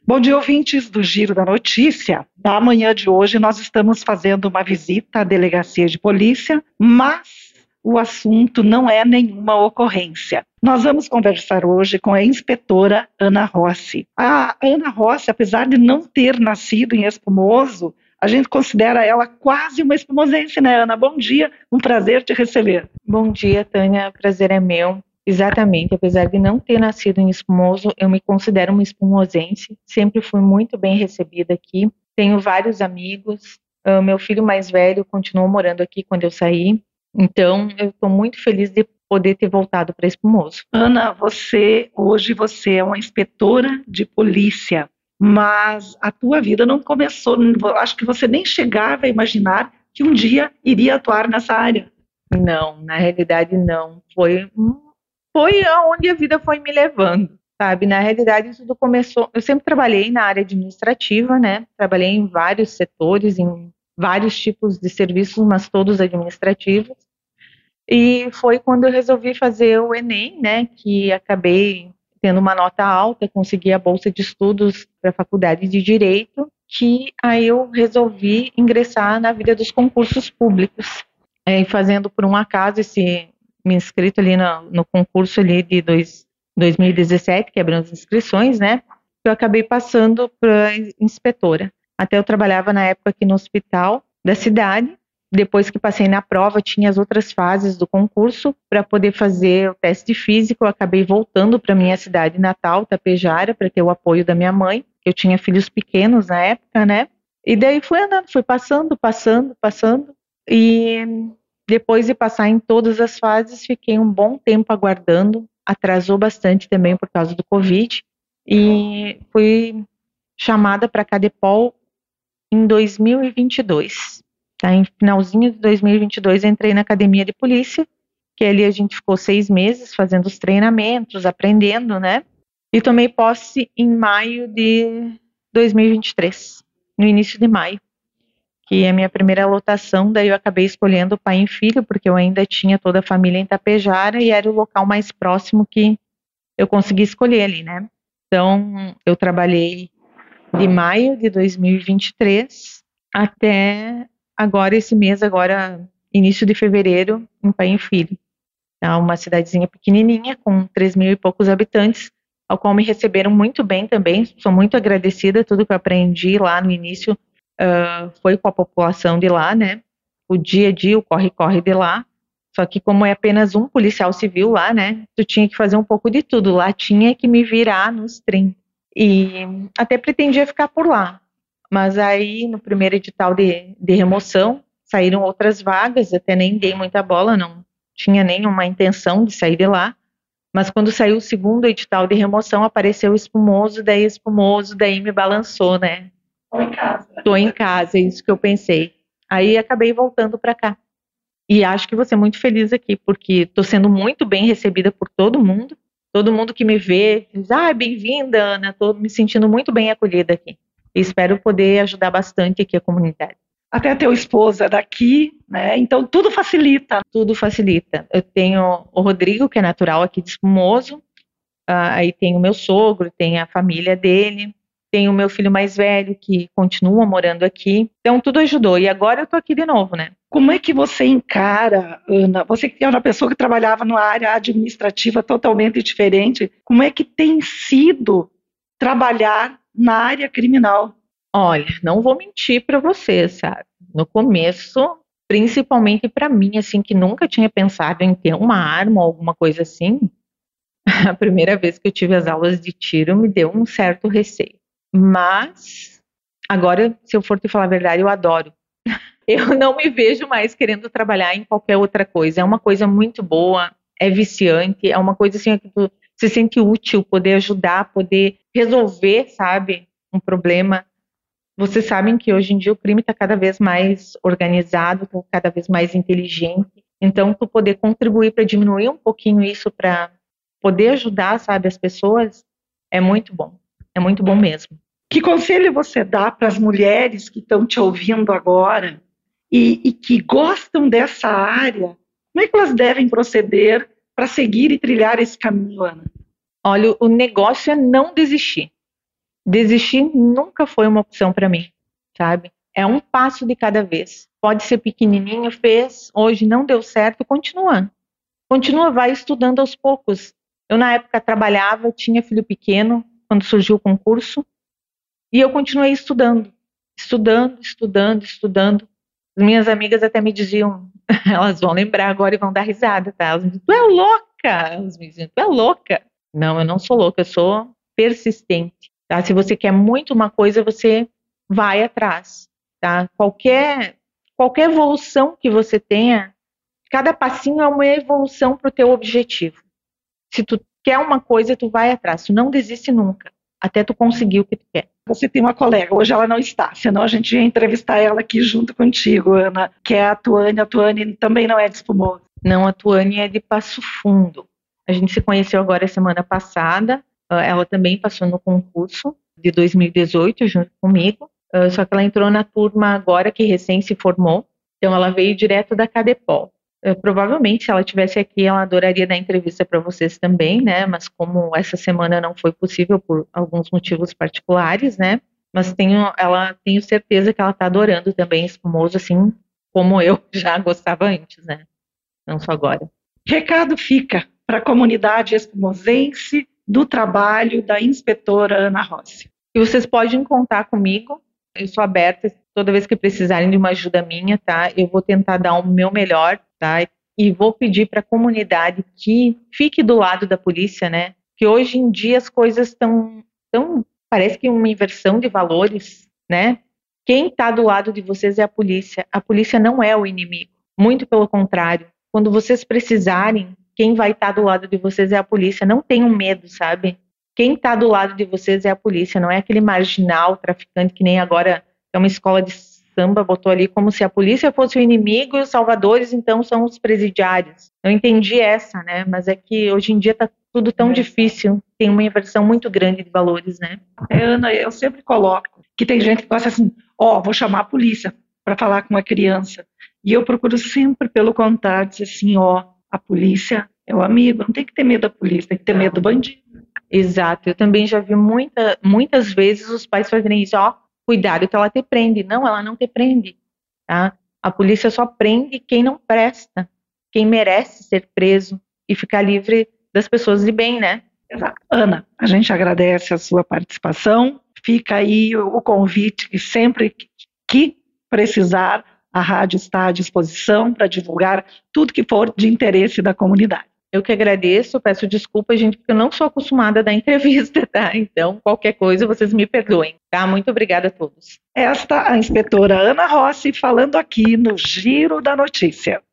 Bom dia, ouvintes do Giro da Notícia. Na manhã de hoje, nós estamos fazendo uma visita à delegacia de polícia, mas o assunto não é nenhuma ocorrência. Nós vamos conversar hoje com a inspetora Ana Rossi. A Ana Rossi, apesar de não ter nascido em Espumoso, a gente considera ela quase uma espumosense, né, Ana? Bom dia, um prazer te receber. Bom dia, Tânia, prazer é meu. Exatamente, apesar de não ter nascido em Espumoso, eu me considero uma espumosense, sempre fui muito bem recebida aqui, tenho vários amigos, meu filho mais velho continuou morando aqui quando eu saí, então eu estou muito feliz de poder ter voltado para Espumoso. Ana, hoje você é uma inspetora de polícia, mas a tua vida não começou, acho que você nem chegava a imaginar que um dia iria atuar nessa área. Não, na realidade não, foi aonde a vida foi me levando, sabe? Na realidade, tudo começou. Eu sempre trabalhei na área administrativa, né? Trabalhei em vários setores, em vários tipos de serviços, mas todos administrativos. E foi quando eu resolvi fazer o Enem, né? Que acabei tendo uma nota alta, consegui a bolsa de estudos para a faculdade de Direito, que aí eu resolvi ingressar na vida dos concursos públicos, fazendo por um acaso me inscrito ali no concurso ali de 2017, que abriu as inscrições, né? Eu acabei passando para inspetora. Até eu trabalhava na época aqui no hospital da cidade. Depois que passei na prova, tinha as outras fases do concurso para poder fazer o teste físico. Eu acabei voltando para minha cidade natal, Tapejara, para ter o apoio da minha mãe. Eu tinha filhos pequenos na época, né? E daí fui andando, fui passando. E depois de passar em todas as fases, fiquei um bom tempo aguardando, atrasou bastante também por causa do Covid, e fui chamada para a Cadepol em 2022. Tá? Em finalzinho de 2022, entrei na academia de polícia, que ali a gente ficou 6 meses fazendo os treinamentos, aprendendo, né? E tomei posse em maio de 2023, no início de maio, que é a minha primeira lotação. Daí eu acabei escolhendo pai e filho, porque eu ainda tinha toda a família em Tapejara e era o local mais próximo que eu consegui escolher ali, né? Então, eu trabalhei de maio de 2023 até agora, esse mês, agora, início de fevereiro, em Pai e Filho. É uma cidadezinha pequenininha, com 3 mil e poucos habitantes, ao qual me receberam muito bem também. Sou muito agradecida, tudo que eu aprendi lá no início foi com a população de lá, né? O dia a dia, o corre-corre de lá. Só que como é apenas um policial civil lá, né? Tu tinha que fazer um pouco de tudo. Lá tinha que me virar nos 30. E até pretendia ficar por lá. Mas aí, no primeiro edital de remoção, saíram outras vagas, até nem dei muita bola, não tinha nenhuma intenção de sair de lá. Mas quando saiu o segundo edital de remoção, apareceu Espumoso, daí me balançou, né? Tô em casa, é isso que eu pensei. Aí acabei voltando para cá. E acho que vou ser muito feliz aqui, porque estou sendo muito bem recebida por todo mundo. Todo mundo que me vê diz, bem-vinda, Ana. Estou me sentindo muito bem acolhida aqui. E espero poder ajudar bastante aqui a comunidade. Até teu esposo é daqui, né? Então tudo facilita. Tudo facilita. Eu tenho o Rodrigo, que é natural aqui de Espumoso. Aí tem o meu sogro, tem a família dele. Tenho o meu filho mais velho, que continua morando aqui. Então, tudo ajudou. E agora eu tô aqui de novo, né? Como é que você encara, Ana? Você que é uma pessoa que trabalhava numa área administrativa totalmente diferente, como é que tem sido trabalhar na área criminal? Olha, não vou mentir para você, sabe? No começo, principalmente para mim, assim, que nunca tinha pensado em ter uma arma ou alguma coisa assim, a primeira vez que eu tive as aulas de tiro me deu um certo receio. Mas, agora, se eu for te falar a verdade, eu adoro. Eu não me vejo mais querendo trabalhar em qualquer outra coisa. É uma coisa muito boa, é viciante, é uma coisa assim que tu se sente útil, poder ajudar, poder resolver, sabe, um problema. Vocês sabem que hoje em dia o crime está cada vez mais organizado, tá cada vez mais inteligente. Então, tu poder contribuir para diminuir um pouquinho isso, para poder ajudar, sabe, as pessoas, é muito bom. É muito bom mesmo. Que conselho você dá para as mulheres que estão te ouvindo agora e que gostam dessa área? Como é que elas devem proceder para seguir e trilhar esse caminho, Ana? Olha, o negócio é não desistir. Desistir nunca foi uma opção para mim, sabe? É um passo de cada vez. Pode ser pequenininho, fez, hoje não deu certo, continua. Continua, vai estudando aos poucos. Eu, na época, trabalhava, tinha filho pequeno, quando surgiu o concurso, e eu continuei estudando. As minhas amigas até me diziam, elas vão lembrar agora e vão dar risada, tá? Elas me diziam, tu é louca! Elas me diziam, tu é louca! Não, eu não sou louca, eu sou persistente, tá? Se você quer muito uma coisa, você vai atrás, tá? Qualquer evolução que você tenha, cada passinho é uma evolução para o teu objetivo. Se tu quer uma coisa, tu vai atrás, tu não desiste nunca, até tu conseguir o que tu quer. Você tem uma colega, hoje ela não está, senão a gente ia entrevistar ela aqui junto contigo, Ana, que é a Tuane. A Tuane também não é de Espumoso. Não, a Tuane é de Passo Fundo. A gente se conheceu agora semana passada, ela também passou no concurso de 2018 junto comigo, só que ela entrou na turma agora que recém se formou, então ela veio direto da Cadepol. Provavelmente, se ela estivesse aqui, ela adoraria dar entrevista para vocês também, né? Mas como essa semana não foi possível por alguns motivos particulares, né? Mas tenho certeza que ela está adorando também Espumoso, assim como eu já gostava antes, né? Não só agora. Recado fica para a comunidade espumosense do trabalho da inspetora Ana Rossi. E vocês podem contar comigo. Eu sou aberta toda vez que precisarem de uma ajuda minha, tá? Eu vou tentar dar o meu melhor, tá? E vou pedir para a comunidade que fique do lado da polícia, né? Que hoje em dia as coisas estão parece que uma inversão de valores, né? Quem está do lado de vocês é a polícia. A polícia não é o inimigo. Muito pelo contrário. Quando vocês precisarem, quem vai estar do lado de vocês é a polícia. Não tenham medo, sabe? Quem está do lado de vocês é a polícia, não é aquele marginal, traficante, que nem agora é uma escola de samba, botou ali como se a polícia fosse o inimigo e os salvadores, então, são os presidiários. Eu entendi essa, né? Mas é que hoje em dia está tudo tão difícil, tem uma inversão muito grande de valores, né? Ana, eu sempre coloco que tem gente que gosta assim, vou chamar a polícia para falar com uma criança. E eu procuro sempre, pelo contrário, dizer assim, a polícia é o amigo, não tem que ter medo da polícia, tem que ter medo do bandido. Exato, eu também já vi muitas vezes os pais fazerem isso, cuidado que ela te prende. Não, ela não te prende, tá? A polícia só prende quem não presta, quem merece ser preso e ficar livre das pessoas de bem, né? Exato. Ana, a gente agradece a sua participação, fica aí o convite que sempre que precisar, a rádio está à disposição para divulgar tudo que for de interesse da comunidade. Eu que agradeço, peço desculpa, gente, porque eu não sou acostumada a dar entrevista, tá? Então, qualquer coisa, vocês me perdoem, tá? Muito obrigada a todos. Esta a inspetora Ana Rossi falando aqui no Giro da Notícia.